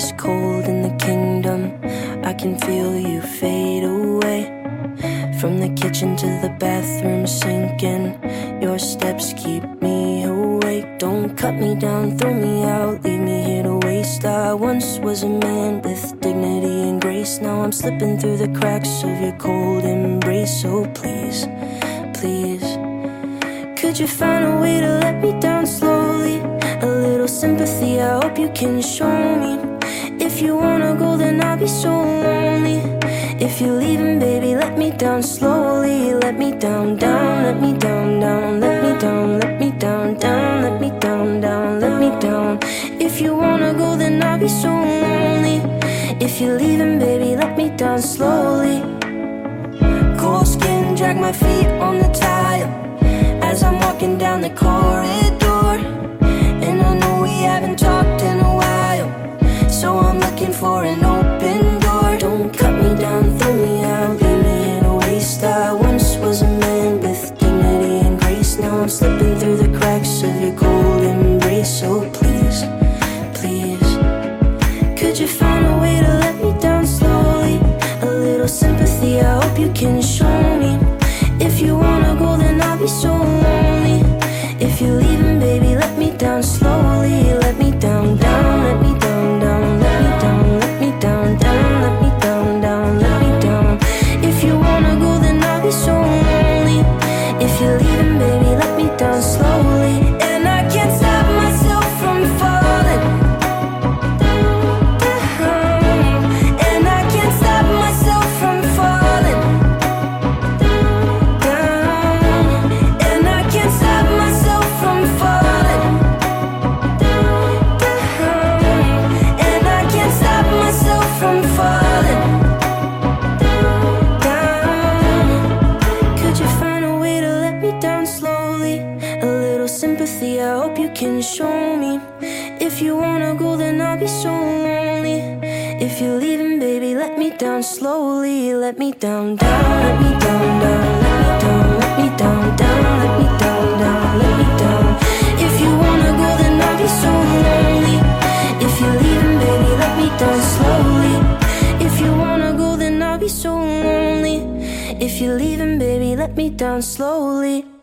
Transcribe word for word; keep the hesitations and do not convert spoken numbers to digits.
is cold in the kingdom. I can feel you fade away. From the kitchen to the bathroom sinking, your steps keep me awake. Don't cut me down, throw me out, leave me here to waste. I once was a man with dignity and grace. Now I'm slipping through the cracks of your cold embrace. So please, please, could you find a way to let me down slowly? A little sympathy, I hope you can show me. If you wanna go, then I'll be so lonely. If you're leaving, baby, let me down slowly. Let me down, down, let me down, down. Let me down, let me down, down. Let me down, down, let me down. If you wanna go, then I'll be so lonely. If you're leaving, baby, let me down slowly. Cold skin, drag my feet on the tile as I'm walking down the corridor. And I know we haven't talked in a while, so I'm looking for an open door. Don't cut me down, throw me out, leave me in a waste. I once was a man with dignity and grace. Now I'm slipping through the cracks of your cold embrace. So please, please, could you find a way to let me down slowly? A little sympathy, I hope you can show me. If you wanna go, then I'll be so lonely. If you're leaving, baby, let me down slowly. Let me down, down, let me down, down. Let me down, let me down, down. Let me down, down, let me down. If you wanna go, then I'll be so lonely. If you're leaving, baby, let me down slowly. And I can't stop myself from falling down. And I can't stop myself from falling down. And I can't stop myself from falling down. And I can't stop myself from falling down. Could you find a way to let me down slowly? A little sympathy, I hope you can show me. If you wanna go, then I'll be so lonely. If you're leaving, baby, let me down slowly. Let me down, down, let me down, down. Let me down, let me down, down. Let me down, down, let me down. If you wanna go, then I'll be so lonely. If you're leaving, baby, let me down slowly. If you wanna go, then I'll be so lonely. If you're leaving, baby, let me down slowly.